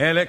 Ela é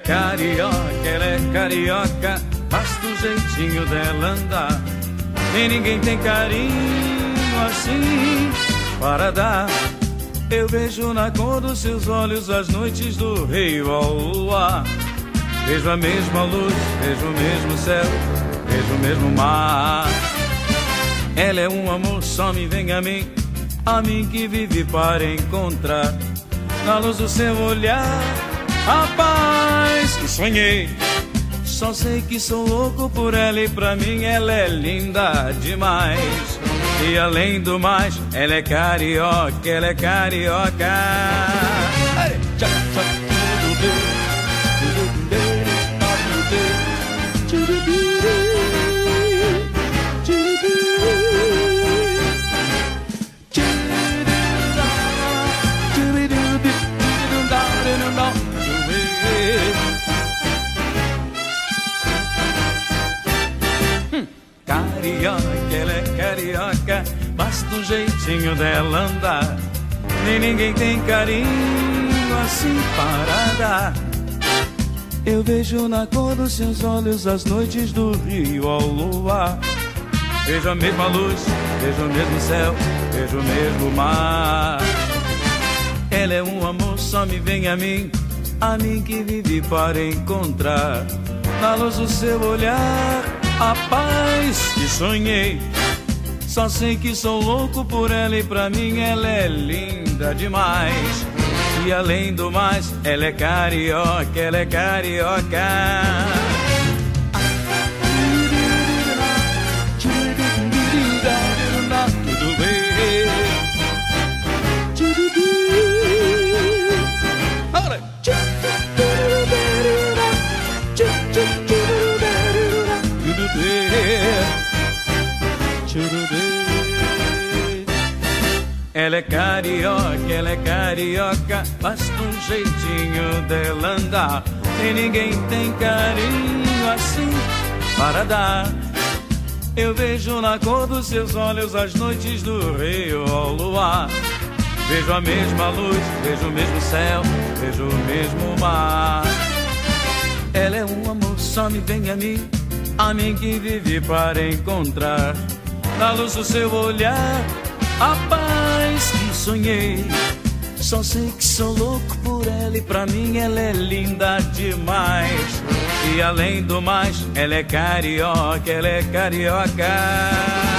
carioca, basta o jeitinho dela andar. E ninguém tem carinho assim para dar. Eu vejo na cor dos seus olhos as noites do rio ao luar. Vejo a mesma luz, vejo o mesmo céu, vejo o mesmo mar. Ela é um amor, só me vem a mim que vivi para encontrar. Na luz do seu olhar, a paz que sonhei. Só sei que sou louco por ela e pra mim ela é linda demais. E além do mais, ela é carioca, ela é carioca. Carioca, ela é carioca, basta um jeitinho dela andar. Nem ninguém tem carinho assim para dar. Eu vejo na cor dos seus olhos as noites do rio ao luar. Vejo a mesma luz, vejo o mesmo céu, vejo o mesmo mar. Ela é um amor, só me vem a mim que vivi para encontrar. Na luz do seu olhar, a paz que sonhei. Só sei que sou louco por ela e pra mim ela é linda demais. E além do mais, ela é carioca, ela é carioca. Ela é carioca, basta um jeitinho dela andar. E ninguém tem carinho assim para dar. Eu vejo na cor dos seus olhos as noites do rio ao luar. Vejo a mesma luz, vejo o mesmo céu, vejo o mesmo mar. Ela é um amor, só me vem a mim que vivi para encontrar. Na luz do seu olhar, a paz que sonhei. Só sei que sou louco por ela e pra mim ela é linda demais. E além do mais, ela é carioca, ela é carioca.